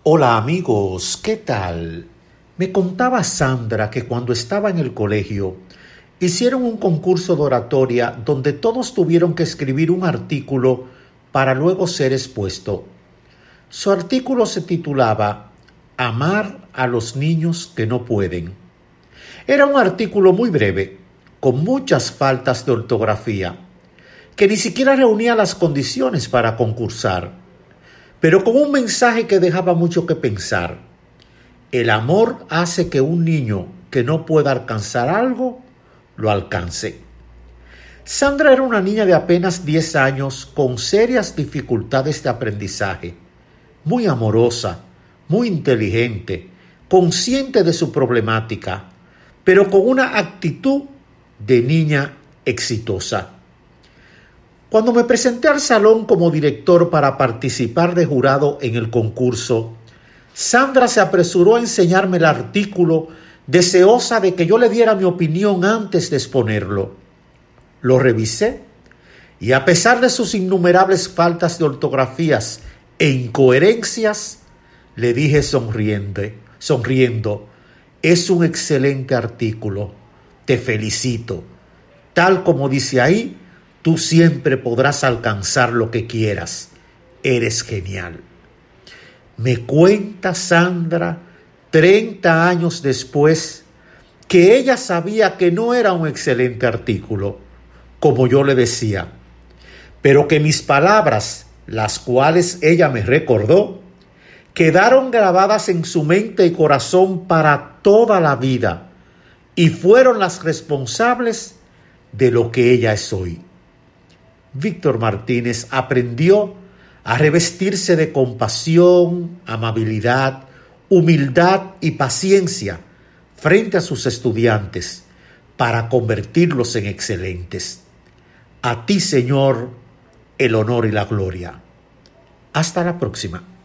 Hola amigos, ¿qué tal? Me contaba Sandra que cuando estaba en el colegio hicieron un concurso de oratoria donde todos tuvieron que escribir un artículo para luego ser expuesto. Su artículo se titulaba Amar a los niños que no pueden. Era un artículo muy breve, con muchas faltas de ortografía, que ni siquiera reunía las condiciones para concursar, pero con un mensaje que dejaba mucho que pensar. El amor hace que un niño que no pueda alcanzar algo, lo alcance. Sandra era una niña de apenas 10 años con serias dificultades de aprendizaje, muy amorosa, muy inteligente, consciente de su problemática, pero con una actitud de niña exitosa. Cuando me presenté al salón como director para participar de jurado en el concurso, Sandra se apresuró a enseñarme el artículo, deseosa de que yo le diera mi opinión antes de exponerlo. Lo revisé y a pesar de sus innumerables faltas de ortografías e incoherencias, le dije sonriendo, es un excelente artículo, te felicito. Tal como dice ahí, tú siempre podrás alcanzar lo que quieras. Eres genial. Me cuenta Sandra, 30 años después, que ella sabía que no era un excelente artículo, como yo le decía, pero que mis palabras, las cuales ella me recordó, quedaron grabadas en su mente y corazón para toda la vida y fueron las responsables de lo que ella es hoy. Víctor Martínez aprendió a revestirse de compasión, amabilidad, humildad y paciencia frente a sus estudiantes para convertirlos en excelentes. A ti, Señor, el honor y la gloria. Hasta la próxima.